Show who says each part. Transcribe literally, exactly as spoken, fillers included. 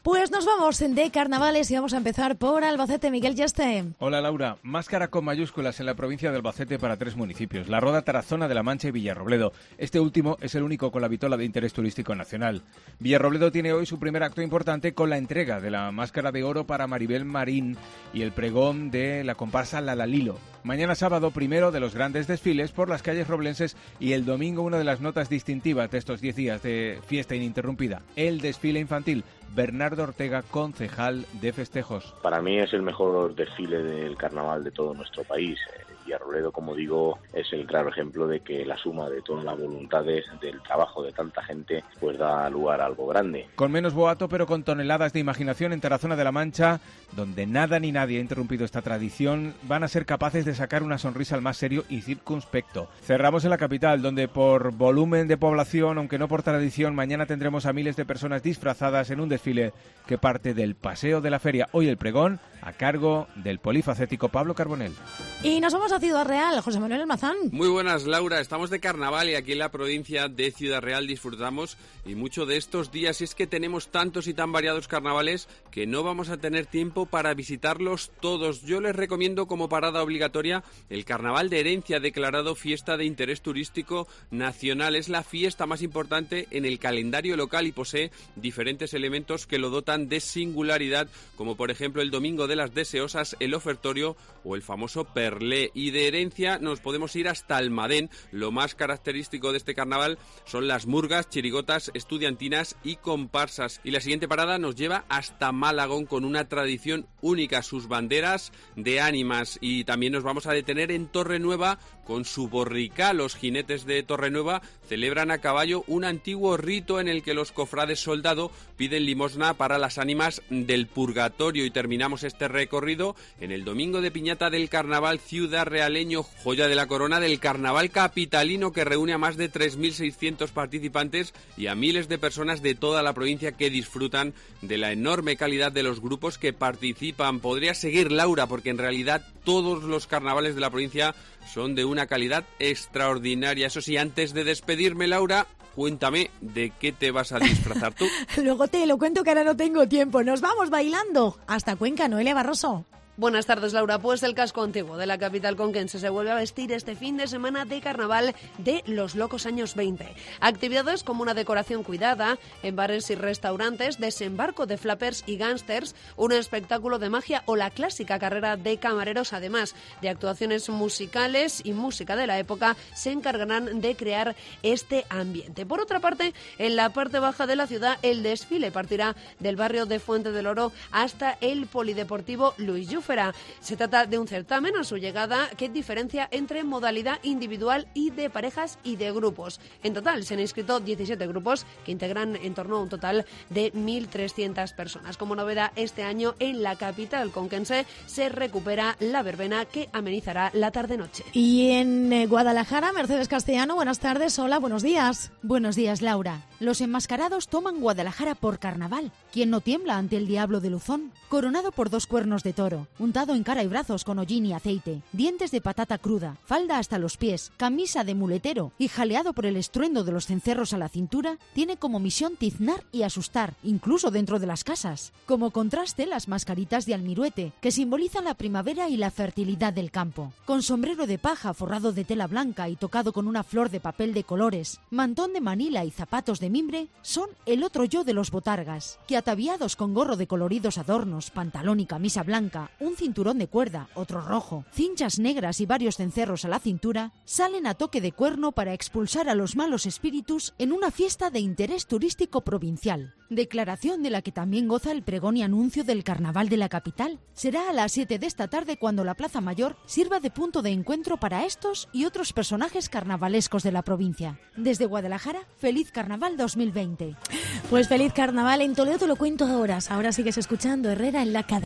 Speaker 1: Pues nos vamos de carnavales y vamos a empezar por Albacete. Miguel Yeste.
Speaker 2: Hola Laura, máscara con mayúsculas en la provincia de Albacete para tres municipios, La Roda, Tarazona de la Mancha y Villarrobledo. Este último es el único con la vitola de interés turístico nacional. Villarrobledo tiene hoy su primer acto importante con la entrega de la máscara de oro para Maribel Marín y el pregón de la comparsa Lalalilo. Mañana sábado, primero de los grandes desfiles por las calles roblenses, y el domingo una de las notas distintivas de estos diez días de fiesta ininterrumpida, el desfile infantil. Bernardo Ortega, concejal de festejos.
Speaker 3: Para mí es el mejor desfile del carnaval de todo nuestro país. Villarrobledo, como digo, es el claro ejemplo de que la suma de todas las voluntades del trabajo de tanta gente pues da lugar a algo grande.
Speaker 2: Con menos boato pero con toneladas de imaginación, en Tarazona de la Mancha, donde nada ni nadie ha interrumpido esta tradición, van a ser capaces de sacar una sonrisa al más serio y circunspecto. Cerramos en la capital, donde por volumen de población, aunque no por tradición, mañana tendremos a miles de personas disfrazadas en un desfile que parte del Paseo de la Feria. Hoy el pregón a cargo del polifacético Pablo Carbonell.
Speaker 1: Y nos vamos a Ciudad Real, José Manuel Almazán.
Speaker 4: Muy buenas, Laura. Estamos de carnaval y aquí en la provincia de Ciudad Real disfrutamos y mucho de estos días. Y es que tenemos tantos y tan variados carnavales que no vamos a tener tiempo para visitarlos todos. Yo les recomiendo como parada obligatoria el Carnaval de Herencia, declarado fiesta de interés turístico nacional. Es la fiesta más importante en el calendario local y posee diferentes elementos que lo dotan de singularidad, como por ejemplo el Domingo de las Deseosas, el ofertorio o el famoso Perlé. Y de Herencia nos podemos ir hasta Almadén. Lo más característico de este carnaval son las murgas, chirigotas, estudiantinas y comparsas. Y la siguiente parada nos lleva hasta Malagón, con una tradición única, sus banderas de ánimas. Y también nos vamos a detener en Torrenueva con su borrica. Los jinetes de Torrenueva celebran a caballo un antiguo rito en el que los cofrades soldado piden limosna para las ánimas del purgatorio. Y terminamos este recorrido en el Domingo de Piñata del Carnaval Ciudad Realeño, joya de la corona del carnaval capitalino, que reúne a más de tres mil seiscientos participantes y a miles de personas de toda la provincia que disfrutan de la enorme calidad de los grupos que participan. Podría seguir, Laura, porque en realidad todos los carnavales de la provincia son de una calidad extraordinaria. Eso sí, antes de despedirme, Laura, cuéntame de qué te vas a disfrazar tú.
Speaker 1: Luego te lo cuento, que ahora no tengo tiempo. Nos vamos bailando hasta Cuenca. Noelia Barroso.
Speaker 5: Buenas tardes, Laura. Pues el casco antiguo de la capital conquense se vuelve a vestir este fin de semana de carnaval de los locos años veinte. Actividades como una decoración cuidada en bares y restaurantes, desembarco de flappers y gángsters, un espectáculo de magia o la clásica carrera de camareros, además de actuaciones musicales y música de la época, se encargarán de crear este ambiente. Por otra parte, en la parte baja de la ciudad, el desfile partirá del barrio de Fuente del Oro hasta el polideportivo Luis Lluf. Se trata de un certamen a su llegada que diferencia entre modalidad individual y de parejas y de grupos. En total se han inscrito diecisiete grupos que integran en torno a un total de mil trescientas personas. Como novedad, este año en la capital conquense se recupera la verbena que amenizará la tarde-noche.
Speaker 1: Y en eh, Guadalajara, Mercedes Castellano, buenas tardes. Hola, buenos días.
Speaker 6: Buenos días, Laura. Los enmascarados toman Guadalajara por carnaval. ¿Quién no tiembla ante el diablo de Luzón? Coronado por dos cuernos de toro, untado en cara y brazos con hollín y aceite, dientes de patata cruda, falda hasta los pies, camisa de muletero y jaleado por el estruendo de los cencerros a la cintura, tiene como misión tiznar y asustar, incluso dentro de las casas. Como contraste, las mascaritas de almiruete, que simbolizan la primavera y la fertilidad del campo. Con sombrero de paja forrado de tela blanca y tocado con una flor de papel de colores, mantón de manila y zapatos de mimbre, son el otro yo de los botargas, que ataviados con gorro de coloridos adornos, pantalón y camisa blanca, un cinturón de cuerda, otro rojo, cinchas negras y varios cencerros a la cintura, salen a toque de cuerno para expulsar a los malos espíritus en una fiesta de interés turístico provincial. Declaración de la que también goza el pregón y anuncio del carnaval de la capital. Será a las siete de esta tarde cuando la Plaza Mayor sirva de punto de encuentro para estos y otros personajes carnavalescos de la provincia. Desde Guadalajara, feliz carnaval dos mil veinte.
Speaker 1: Pues feliz carnaval. En Toledo te lo cuento ahora. Ahora sigues escuchando Herrera en la cadena.